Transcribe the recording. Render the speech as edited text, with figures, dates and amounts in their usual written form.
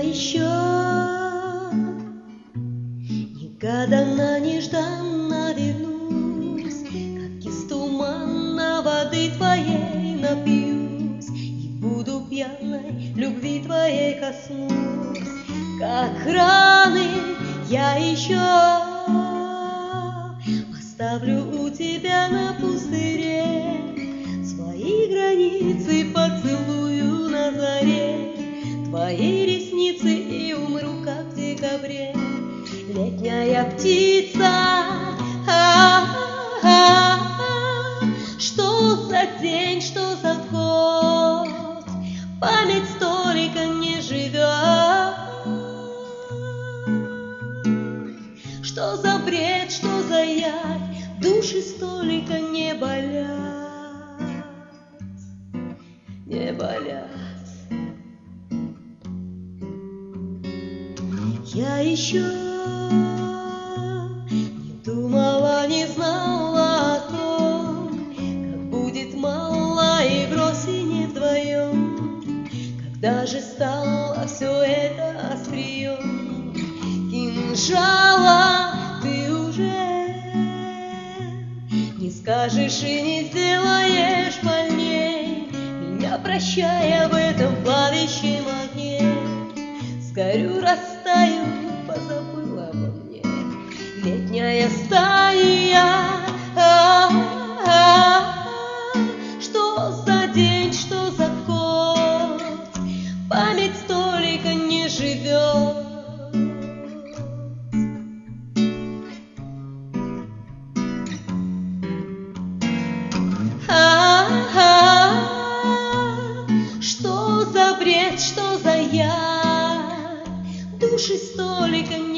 еще негаданно, нежданно вернусь, как из тумана воды твоей напьюсь, и буду пьяной, любви твоей коснусь, как раны я еще оставлю у тебя на пустыре, свои границы поцелую на заре, твои ресницы и умру, как в декабре. Летняя птица, что за день, что за год, память столько не живет. Что за бред, что за яд, души столько не болят, не болят. Я еще не думала, не знала о том, как будет мало игр осени вдвоем, когда же стало все это острием кинжала. Ты уже не скажешь и не сделаешь больней, меня прощая в этом плавящем огне. Сгорю, растаю, позабыла обо мне. Летняя стая, что за день, что за год, память столько не живет. Что за бред, что за яд, души столько